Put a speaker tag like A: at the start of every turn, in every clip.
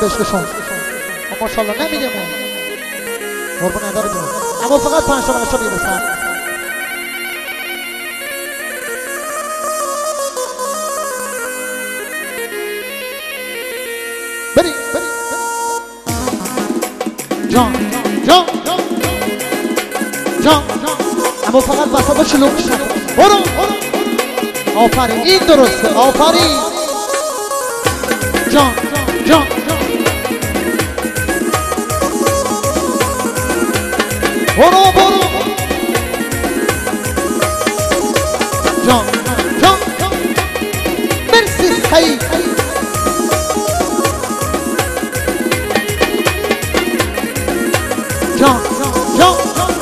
A: عشقشون ماشاءالله نمیگم قربون ادب جون اما فقط 5 تا بچه‌ها بیرسن بریم جان جان جان اما فقط وسط شلوغ شد برو آفرین این درسته آفرین جان جان برو جان جان مرسی سعید جان جان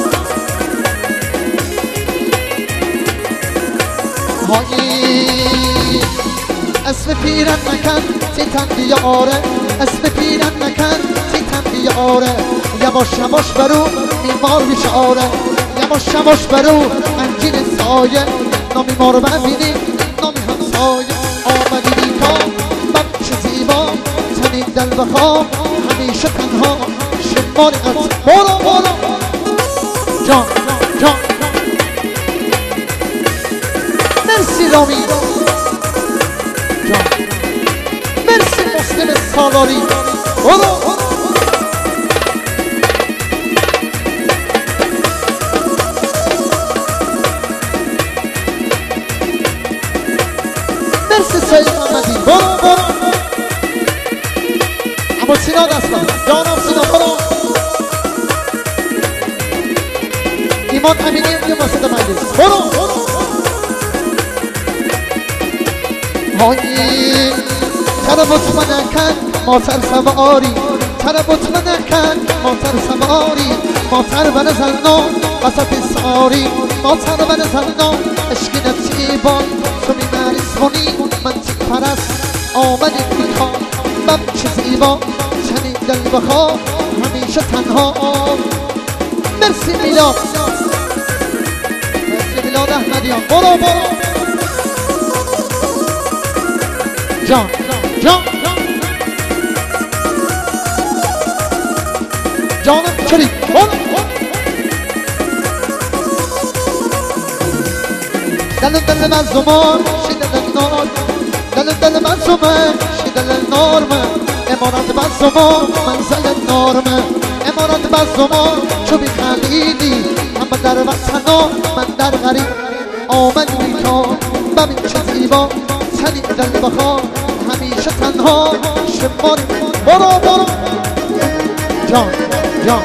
A: هایی اسم پیرن مکن تیتن بیاره اسم پیرن مکن تیتن بیاره یواش یواش برو میمار بیشاره یواش یواش برو انجین سایه نامی ما رو ببینی نامی همسایه آمدی بیکا بب چه زیبا تنی دل بخواب همیشه تنها شماری از برو جان جان مرسی رامی جان مرسی مسلم سالاری برو مرسی سید محمدی برو اما سینا دستم جانم سینا برو ایمان امینی میگه واسه مجلس برو هایی چرا مطمئن کن ما سر سواری چرا مطمئن کن ما سر سواری ما سر بر زنان وسط ساری ما سر بر زنان عشقی نفسی بان تو میمریز کنی من چی پرست آمدی بیکار بب چه زیبا چنین دل بخواه همیشه تنها مرسی میلاد مرسی میلاد احمدیان برو جان جان جانم چری دل مظلومان شدل نار دل مظلومان شدل نارم امارات مظلومان منزل نارم امارات مظلومان چو بی خلیلی همه در وطنا من در غریب آمد بیکار ببین چه زیبا تنی دل بخواه همیشه تنها شماری برو جان جان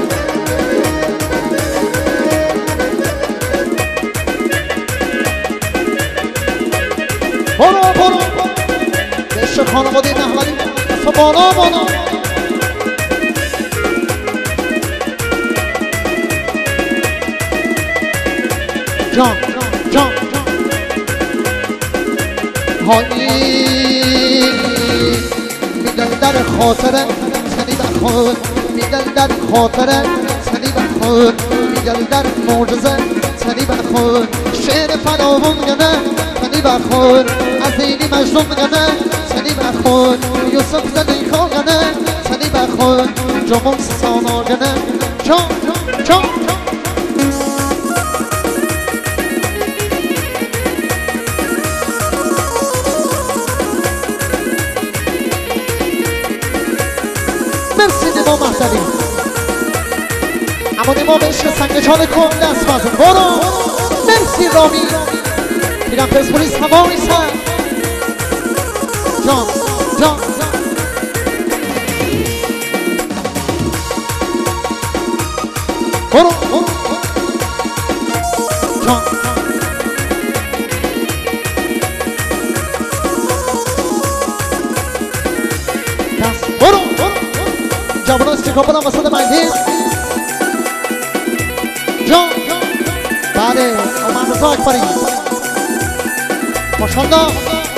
A: برو عشق خانواده نحولی بالا جان هایی میدل در خاطره سنی بخور میدل در خاطره سنی بخور میدل در معجزه سنی بخور شعر فراوون گنه سنی بخور از اینی مجنون گنه سنی بخور یوسف زلیخا گنه سنی بخور جمون سانا گنه جان مرسی نیما مهدوی اما نیما به عشق سنگجان کن دست بزن برو مرسی رامی میرم پرسپولیس هوایی سر جان برو جان دست برو جوان استیکاپل هم وسط مجلس جان بله آمد رضا اکبری ماشاءالله